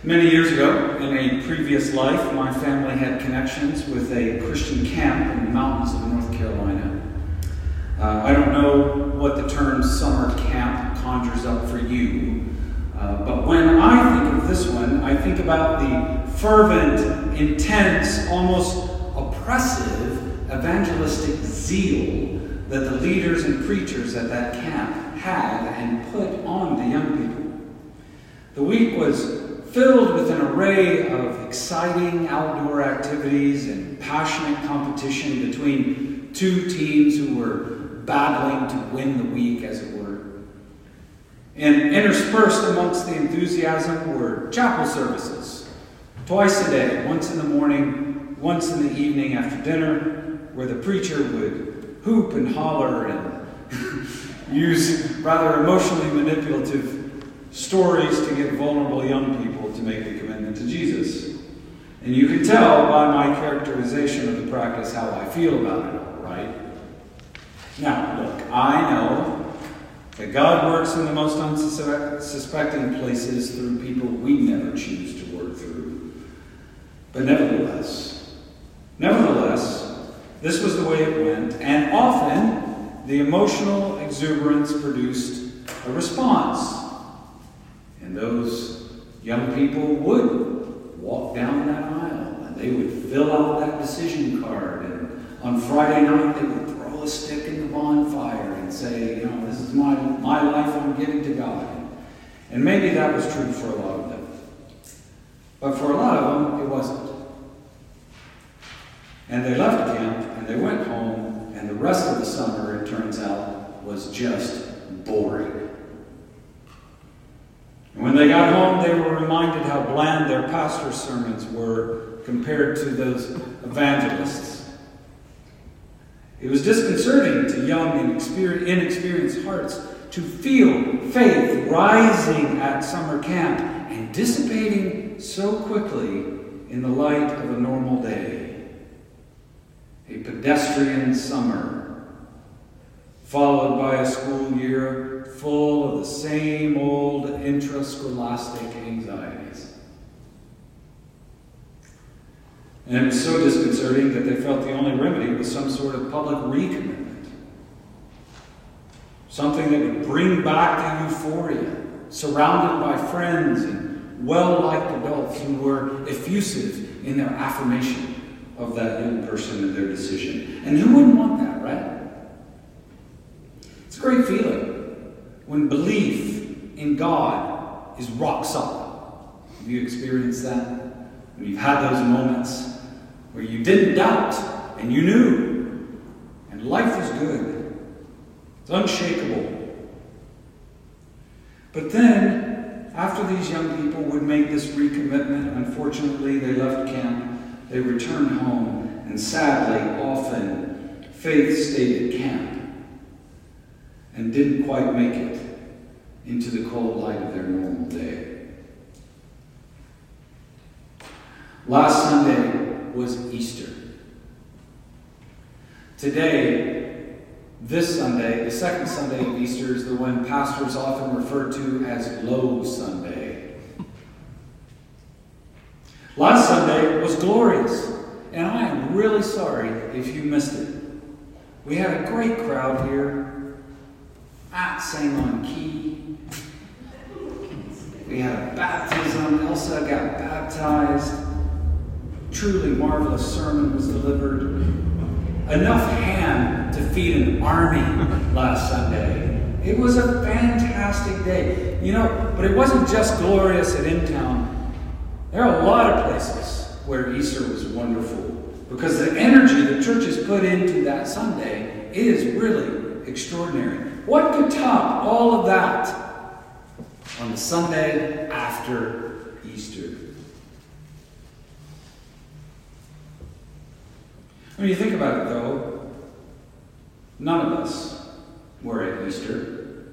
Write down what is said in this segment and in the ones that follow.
Many years ago, in a previous life, my family had connections with a Christian camp in the mountains of North Carolina. I don't know what the term summer camp conjures up for you, but when I think of this one, I think about the fervent, intense, almost oppressive evangelistic zeal that the leaders and preachers at that camp had and put on the young people. The week was filled with an array of exciting outdoor activities and passionate competition between two teams who were battling to win the week, as it were. And interspersed amongst the enthusiasm were chapel services, twice a day, once in the morning, once in the evening after dinner, where the preacher would hoop and holler and use rather emotionally manipulative stories to get vulnerable young people to make the commitment to Jesus. And you can tell by my characterization of the practice how I feel about it all, right? Now, look, I know that God works in the most unsuspecting places through people we never choose to work through. But nevertheless, this was the way it went, and often the emotional exuberance produced a response. And those young people would walk down that aisle, and they would fill out that decision card, and on Friday night they would throw a stick in the bonfire and say, this is my life I'm giving to God. And maybe that was true for a lot of them. But for a lot of them, it wasn't. And they left camp, and they went home, and the rest of the summer, it turns out, was just boring. And when they got home, they were reminded how bland their pastor's sermons were compared to those evangelists. It was disconcerting to young and inexperienced hearts to feel faith rising at summer camp and dissipating so quickly in the light of a normal day. A pedestrian summer, followed by a school year full of the same old intrascholastic anxieties. And it was so disconcerting that they felt the only remedy was some sort of public recommitment. Something that would bring back the euphoria, surrounded by friends and well-liked adults who were effusive in their affirmation of that young person and their decision. And who wouldn't want that, right? It's a great feeling when belief in God is rock solid. Have you experienced that? When you've had those moments where you didn't doubt and you knew, and life was good. It's unshakable. But then, after these young people would make this recommitment, unfortunately they left camp. They returned home, and sadly, often, faith stayed at camp and didn't quite make it into the cold light of their normal day. Last Sunday was Easter. Today, this Sunday, the second Sunday of Easter, is the one pastors often refer to as Low Sunday. Last Sunday was glorious, and I am really sorry if you missed it. We had a great crowd here. Matt sang on key. We had a baptism. Elsa got baptized. Truly marvelous sermon was delivered. Enough ham to feed an army last Sunday. It was a fantastic day. But it wasn't just glorious at InTown. There are a lot of places where Easter was wonderful because the energy the churches put into that Sunday is really extraordinary. What could top all of that on the Sunday after Easter? When you think about it, though, none of us were at Easter.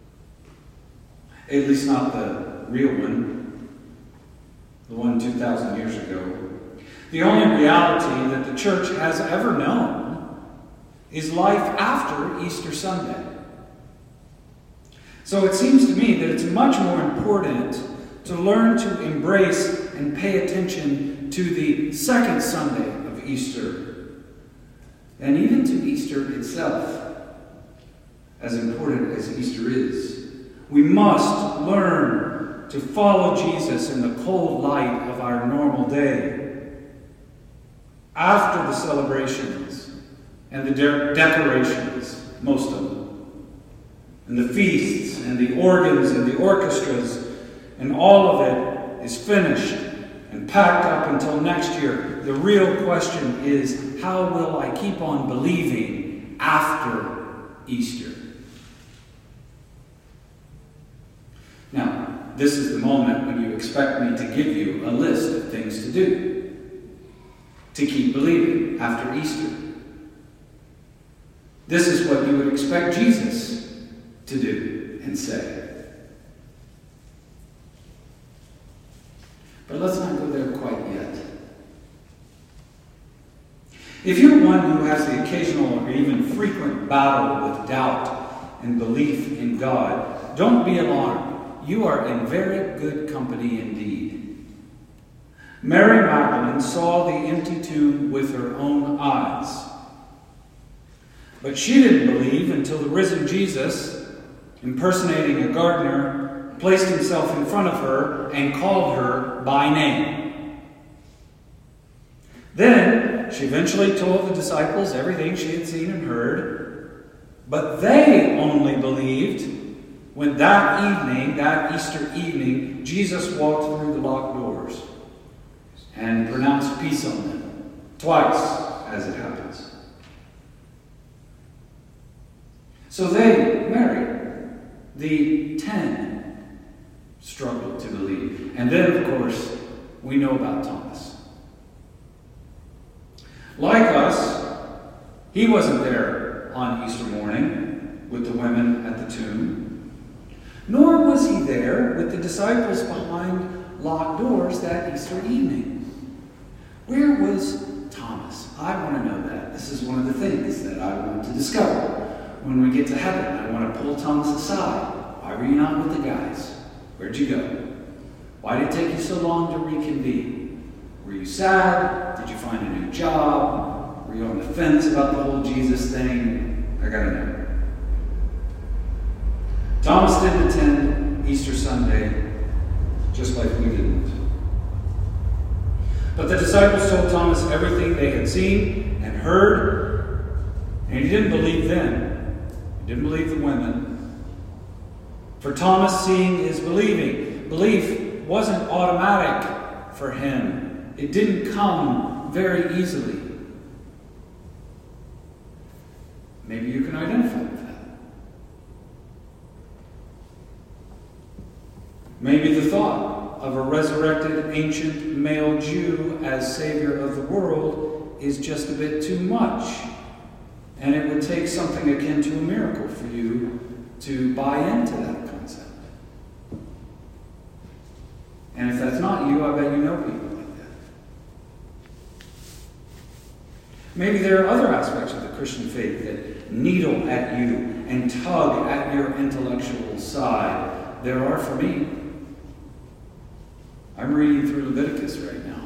At least not the real one. The one 2,000 years ago. The only reality that the church has ever known is life after Easter Sunday. So it seems to me that it's much more important to learn to embrace and pay attention to the second Sunday of Easter, and even to Easter itself, as important as Easter is. We must learn to follow Jesus in the cold light of our normal day. After the celebrations and the decorations, most of them, and the feasts and the organs and the orchestras, and all of it is finished and packed up until next year, the real question is, how will I keep on believing after Easter? Now, this is the moment when you expect me to give you a list of things to do to keep believing after Easter. This is what you would expect Jesus to do and say. But let's not go there quite yet. If you're one who has the occasional or even frequent battle with doubt and belief in God, don't be alarmed. You are in very good company indeed. Mary Magdalene saw the empty tomb with her own eyes. But she didn't believe until the risen Jesus, impersonating a gardener, placed himself in front of her and called her by name. Then she eventually told the disciples everything she had seen and heard, but they only believed when that evening, that Easter evening, Jesus walked through the locked doors and pronounced peace on them, twice, as it happens. So they, Mary, the 10, struggled to believe. And then, of course, we know about Thomas. Like us, he wasn't there on Easter morning with the women at the tomb. Nor was he there with the disciples behind locked doors that Easter evening. Where was Thomas? I want to know that. This is one of the things that I want to discover. When we get to heaven, I want to pull Thomas aside. Why were you not with the guys? Where'd you go? Why did it take you so long to reconvene? Were you sad? Did you find a new job? Were you on the fence about the whole Jesus thing? I gotta know. Thomas didn't attend Easter Sunday, just like we didn't. But the disciples told Thomas everything they had seen and heard, and he didn't believe them. He didn't believe the women. For Thomas, seeing is believing. Belief wasn't automatic for him. It didn't come very easily. Maybe you can identify with that. Maybe the thought of a resurrected ancient male Jew as Savior of the world is just a bit too much, and it would take something akin to a miracle for you to buy into that concept. And if that's not you, I bet you know people like that. Maybe there are other aspects of the Christian faith that needle at you and tug at your intellectual side. There are for me. I'm reading through Leviticus right now.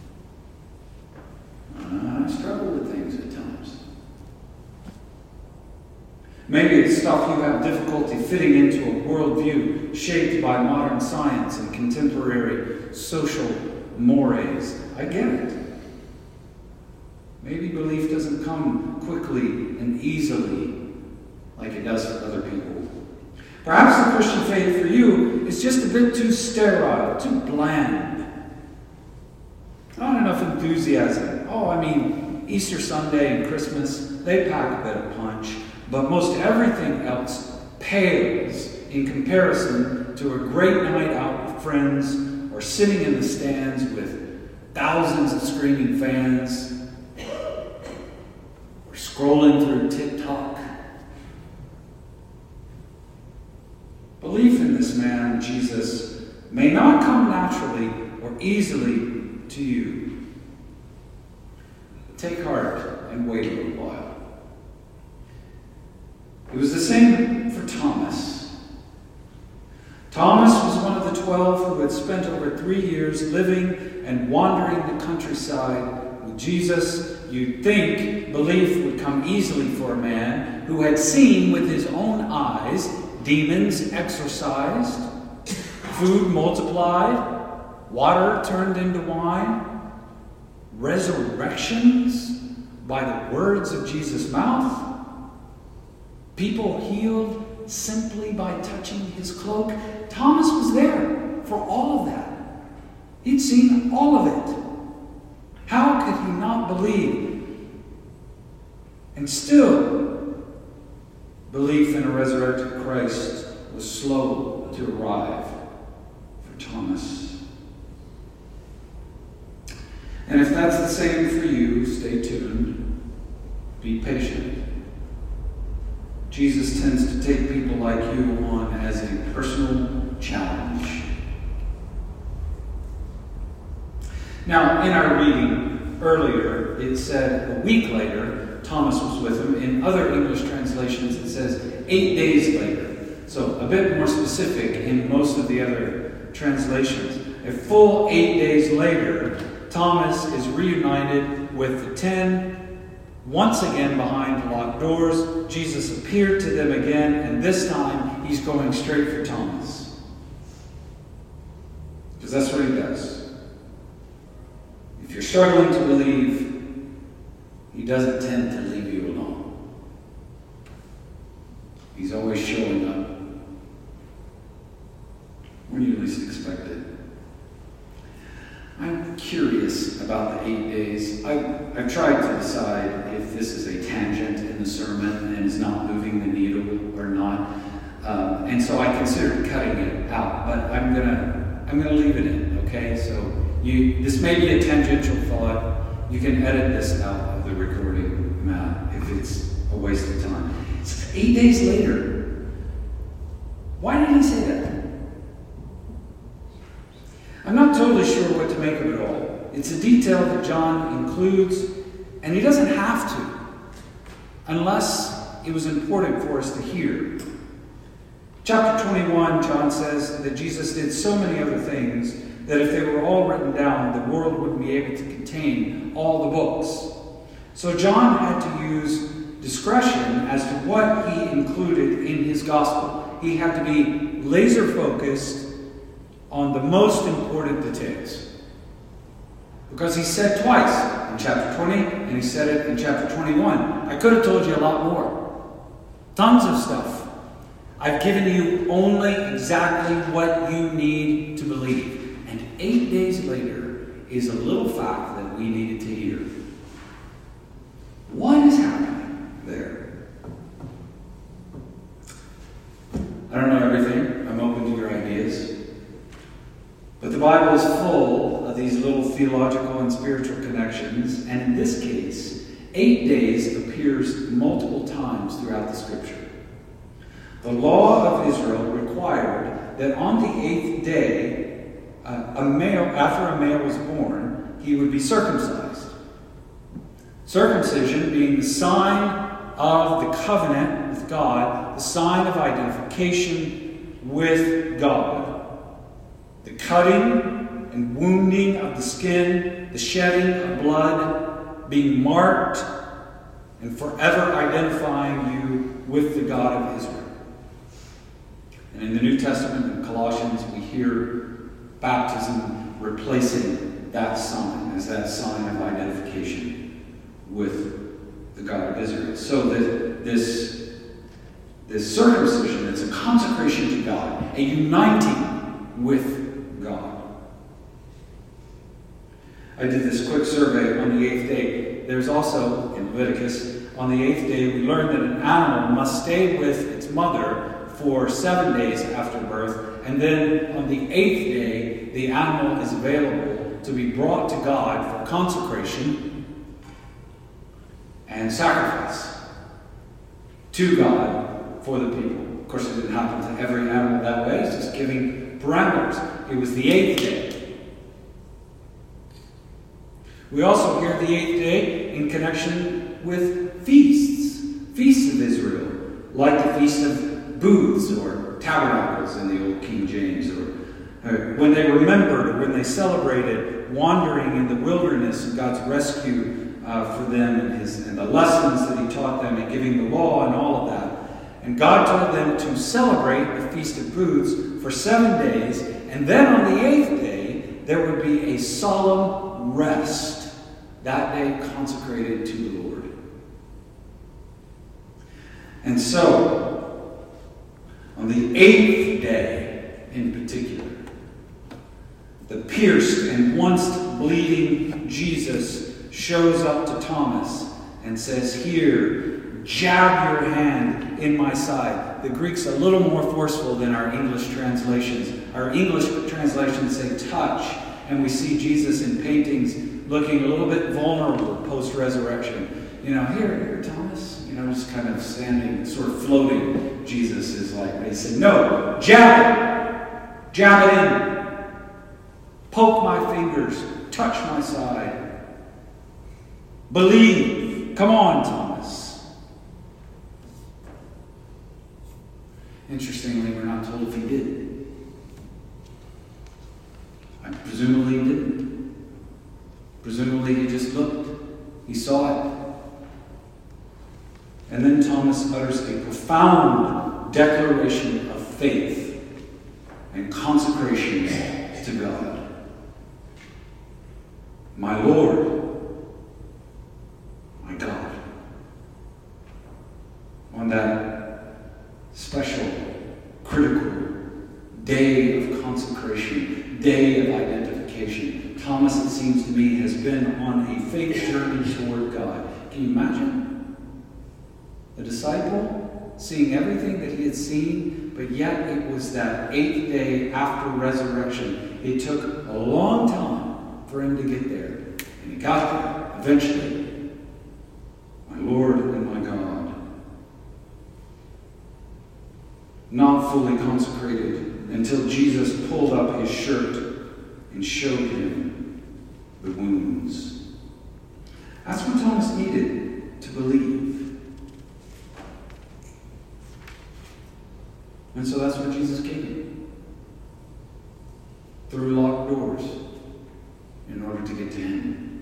I struggle with things at times. Maybe it's stuff you have difficulty fitting into a worldview shaped by modern science and contemporary social mores. I get it. Maybe belief doesn't come quickly and easily like it does for other people. Perhaps the Christian faith for you is just a bit too sterile, too bland. Not enough enthusiasm. Easter Sunday and Christmas, they pack a bit of punch, but most everything else pales in comparison to a great night out with friends or sitting in the stands with thousands of screaming fans or scrolling through TikTok. Belief in this man, Jesus, may not come naturally or easily to you. Take heart and wait a little while. It was the same for Thomas. Thomas was one of the 12 who had spent over 3 years living and wandering the countryside with Jesus, you'd think belief would come easily for a man who had seen with his own eyes demons exorcised, food multiplied, water turned into wine, resurrections by the words of Jesus' mouth, people healed simply by touching his cloak. Thomas was there for all of that. He'd seen all of it. How could he not believe? And still, belief in a resurrected Christ was slow to arrive for Thomas. And if that's the same for you, stay tuned. Be patient. Jesus tends to take people like you on as a personal challenge. Now, in our reading earlier, it said a week later, Thomas was with him. In other English translations, it says 8 days later. So a bit more specific in most of the other translations. A full 8 days later, Thomas is reunited with the 10. Once again behind locked doors, Jesus appeared to them again, and this time he's going straight for Thomas. Because that's what he does. If you're struggling to believe, he doesn't tend to leave you alone. He's always showing up when you least expect it. I'm curious about the 8 days. I've tried to decide if this is a tangent in the sermon and is not moving the needle or not. And so I considered cutting it out, but I'm gonna leave it in, okay? So this may be a tangential thought. You can edit this out of the recording, Matt, if it's a waste of time. It's 8 days later. Why did he say that? I'm not totally sure what to make of it all. It's a detail that John includes, and he doesn't have to, unless it was important for us to hear. Chapter 21, John says that Jesus did so many other things that if they were all written down, the world wouldn't be able to contain all the books. So John had to use discretion as to what he included in his gospel. He had to be laser focused on the most important details. Because he said twice in chapter 20, and he said it in chapter 21. I could have told you a lot more. Tons of stuff. I've given you only exactly what you need to believe. And 8 days later is a little fact that we needed to hear. What is happening there? I don't know everything. I'm open to your ideas. But the Bible is full of these little theological and spiritual connections, and in this case, 8 days appears multiple times throughout the Scripture. The law of Israel required that on the 8th day, after a male was born, he would be circumcised. Circumcision being the sign of the covenant with God, the sign of identification with God. The cutting and wounding of the skin, the shedding of blood, being marked and forever identifying you with the God of Israel. And in the New Testament, in Colossians, we hear baptism replacing that sign as that sign of identification with the God of Israel. So this circumcision, it's a consecration to God, a uniting with God. I did this quick survey on the 8th day. There's also, in Leviticus, on the 8th day, we learned that an animal must stay with its mother for 7 days after birth, and then on the 8th day, the animal is available to be brought to God for consecration and sacrifice to God for the people. Of course, it didn't happen to every animal that way. It's just giving parameters. It was the 8th day. We also hear the 8th day in connection with feasts of Israel, like the Feast of Booths or Tabernacles in the Old King James, or when they remembered or when they celebrated wandering in the wilderness and God's rescue for them and the lessons that he taught them and giving the law and all of that. And God told them to celebrate the Feast of Booths for 7 days, and then on the 8th day there would be a solemn rest, that day consecrated to the Lord. And so, on the 8th day in particular, the pierced and once bleeding Jesus shows up to Thomas and says, "Here, jab your hand in my side." The Greek's a little more forceful than our English translations. Our English translations say touch, and we see Jesus in paintings looking a little bit vulnerable post-resurrection. Here, Thomas, just kind of standing, sort of floating. Jesus is like, he said, "No, jab it in. Poke my fingers, touch my side. Believe. Come on, Thomas." Interestingly, we're not told if he did. Presumably he didn't. Presumably he just looked. He saw it. And then Thomas utters a profound declaration of faith and consecration to God. "My Lord, my God." On that special, critical day of consecration, day of identification, Thomas, it seems to me, has been on a faith journey toward God. Can you imagine? The disciple seeing everything that he had seen, but yet it was that 8th day after resurrection. It took a long time for him to get there. And he got there eventually. "My Lord and my God." Not fully consecrated until Jesus pulled up his shirt and showed him the wounds. That's what Thomas needed to believe. And so that's where Jesus came. Through locked doors in order to get to him.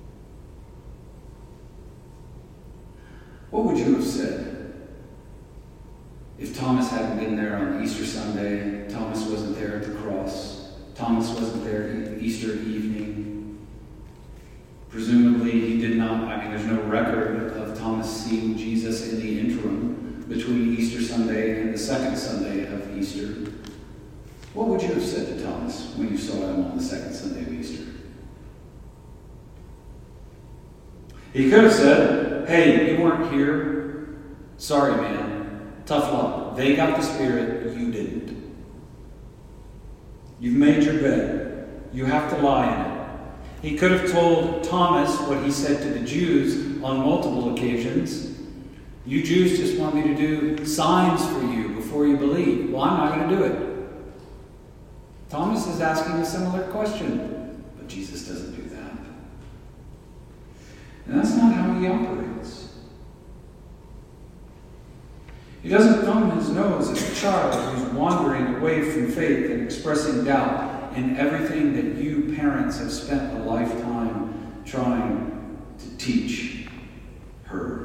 What would you have said if Thomas hadn't been there on Easter Sunday? Thomas wasn't there at the cross. Thomas wasn't there Easter evening. Presumably he did not, there's no record of Thomas seeing Jesus in the interim between Easter Sunday and the second Sunday of Easter. What would you have said to Thomas when you saw him on the second Sunday of Easter? He could have said, "Hey, you weren't here. Sorry, man. Tough luck. They got the Spirit, you didn't. You've made your bed. You have to lie in it." He could have told Thomas what he said to the Jews on multiple occasions. "You Jews just want me to do signs for you before you believe. Well, I'm not going to do it." Thomas is asking a similar question, but Jesus doesn't do that. And that's not how he operates. He doesn't thumb his nose at a child who's wandering away from faith and expressing doubt in everything that you parents have spent a lifetime trying to teach her.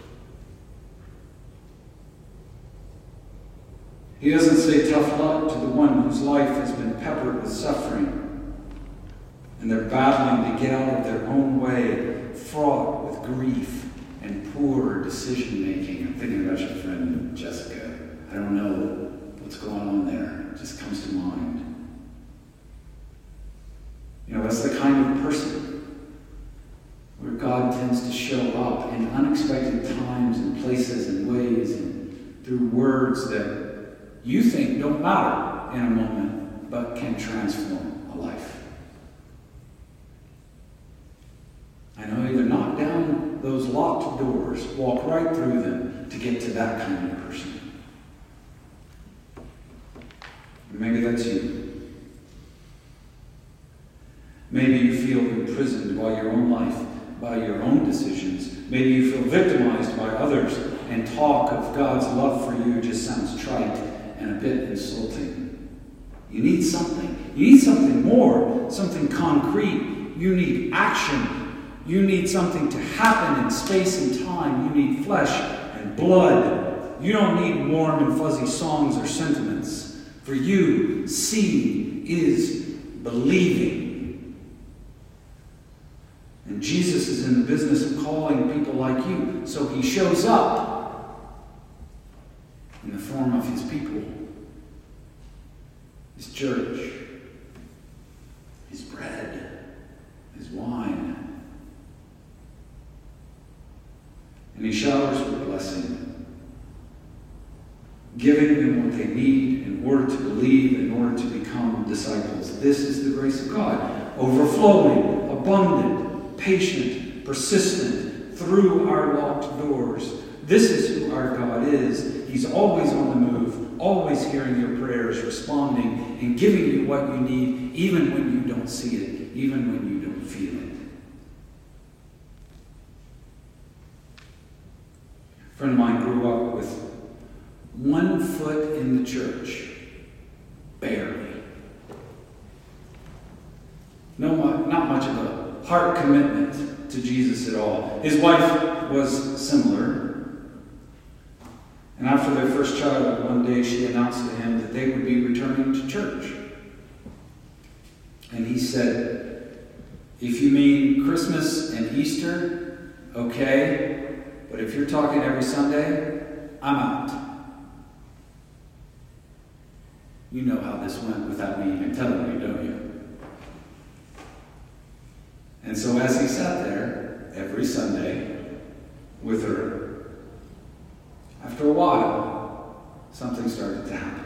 He doesn't say tough luck to the one whose life has been peppered with suffering, and they're battling to get out of their own way, fraught with grief and poor decision-making. I'm thinking about your friend Jessica. I don't know what's going on there. It just comes to mind. That's the kind of person where God tends to show up in unexpected times and places and ways and through words that you think don't matter in a moment, but can transform a life. Either knock down those locked doors, walk right through them to get to that kind of person. Maybe that's you. Maybe you feel imprisoned by your own life, by your own decisions. Maybe you feel victimized by others, and talk of God's love for you just sounds trite and a bit insulting. You need something. You need something more, something concrete. You need action. You need something to happen in space and time. You need flesh and blood. You don't need warm and fuzzy songs or sentiments. For you, seeing is believing. And Jesus is in the business of calling people like you. So he shows up in the form of his people, his church, his bread, his wine. And he showers with blessing, giving them what they need in order to believe, in order to become disciples. This is the grace of God, overflowing, abundant, patient, persistent, through our locked doors. This is who our God is. He's always on the move, always hearing your prayers, responding, and giving you what you need, even when you don't see it, even when you don't feel it. A friend of mine grew up with 1 foot in the church, barely. Not much of a heart commitment to Jesus at all. His wife was similar. And after their first child, one day she announced to him that they would be returning to church. And he said, "If you mean Christmas and Easter, okay. But if you're talking every Sunday, I'm out." You know how this went without me even telling you, don't you? And so as he sat there every Sunday with her, after a while, something started to happen.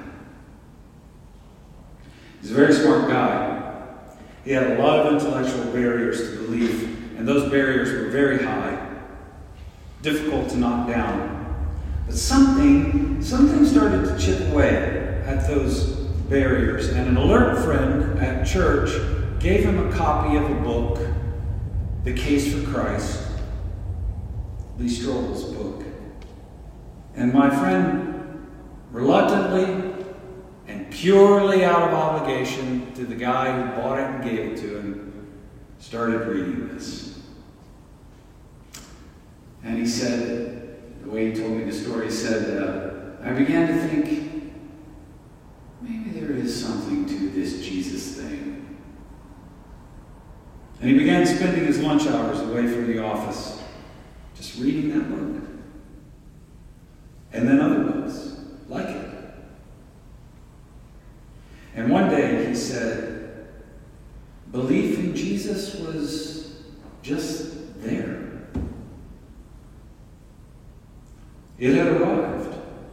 He's a very smart guy. He had a lot of intellectual barriers to belief, and those barriers were very high, difficult to knock down. But something started to chip away at those barriers, and an alert friend at church gave him a copy of a book, The Case for Christ, Lee Strobel's book. And my friend, reluctantly and purely out of obligation to the guy who bought it and gave it to him, started reading this. And he said, the way he told me the story, he said, I began to think, maybe there is something to this Jesus thing. And he began spending his lunch hours away from the office, just reading that book. And then other books like it. And one day he said, belief in Jesus was just there. It had arrived.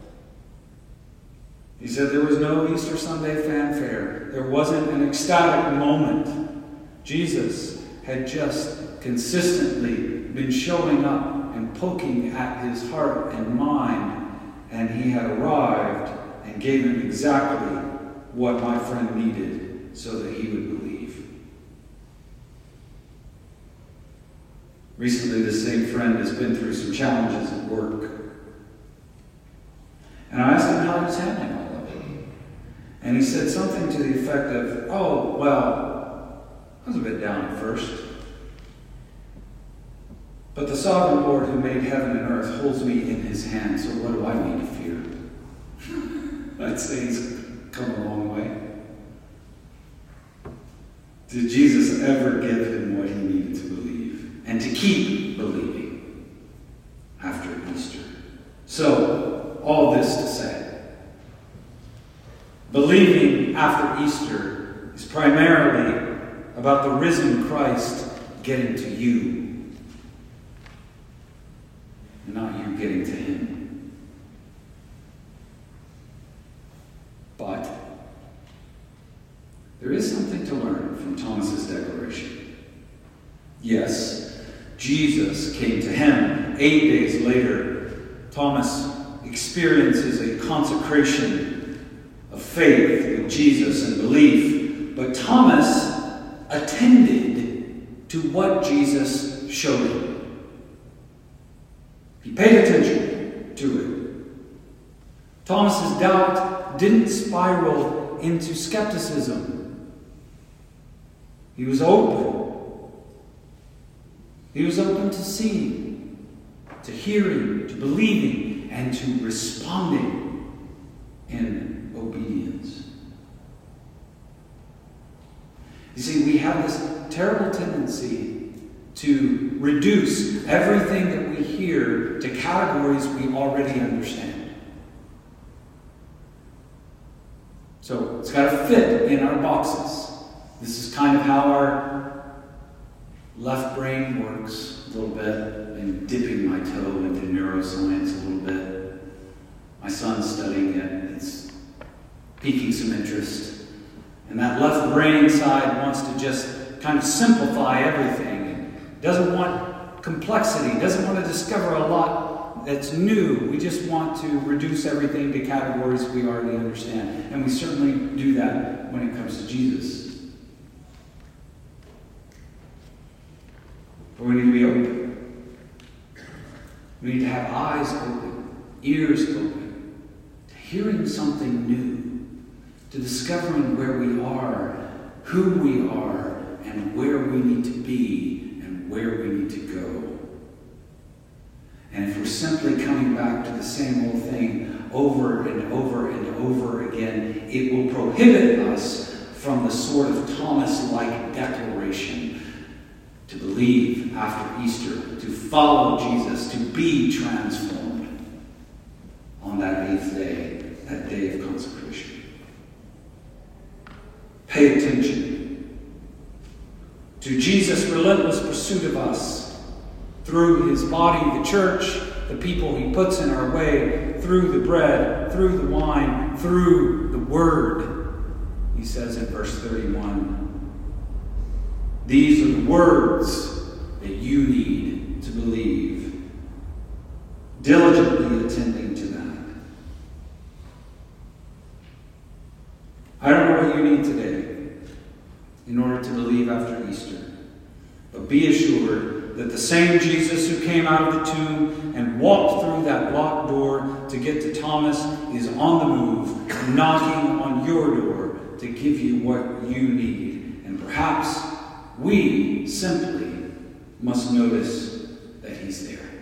He said there was no Easter Sunday fanfare. There wasn't an ecstatic moment. Jesus had just consistently been showing up and poking at his heart and mind, and he had arrived and gave him exactly what my friend needed so that he would believe. Recently, this same friend has been through some challenges at work. And I asked him how he was handling all of it. And he said something to the effect of, oh, well, I was a bit down at first. But the sovereign Lord who made heaven and earth holds me in his hand, so what do I need to fear? I'd say he's come a long way. Did Jesus ever give him what he needed to believe and to keep believing after Easter? So, all this to say, believing after Easter is primarily about the risen Christ getting to you, and not you getting to him. But there is something to learn from Thomas's declaration. Yes, Jesus came to him. 8 days later, Thomas experiences a consecration of faith with Jesus and belief. But Thomas attended to what Jesus showed him. He paid attention to it. Thomas's doubt didn't spiral into skepticism. He was open. He was open to seeing, to hearing, to believing, and to responding in obedience. You see, we have this terrible tendency to reduce everything that we hear to categories we already understand. So it's got to fit in our boxes. This is kind of how our left brain works a little bit. I'm dipping my toe into neuroscience a little bit. My son's studying it. It's piquing some interest. And that left brain side wants to just kind of simplify everything. It doesn't want complexity. It doesn't want to discover a lot that's new. We just want to reduce everything to categories we already understand. And we certainly do that when it comes to Jesus. But we need to be open. We need to have eyes open, ears open, to hearing something new, to discovering where we are, who we are, and where we need to be, and where we need to go. And if we're simply coming back to the same old thing over and over and over again, it will prohibit us from the sort of Thomas-like declaration to believe after Easter, to follow Jesus, to be transformed on that 8th day, that day of consecration. Pay attention to Jesus' relentless pursuit of us through his body, the church, the people he puts in our way, through the bread, through the wine, through the word. He says in verse 31, these are the words that you need to believe, diligently attending to that. I don't know what you need today in order to believe after Easter. But be assured that the same Jesus who came out of the tomb and walked through that locked door to get to Thomas is on the move, knocking on your door to give you what you need. And perhaps we simply must notice that he's there.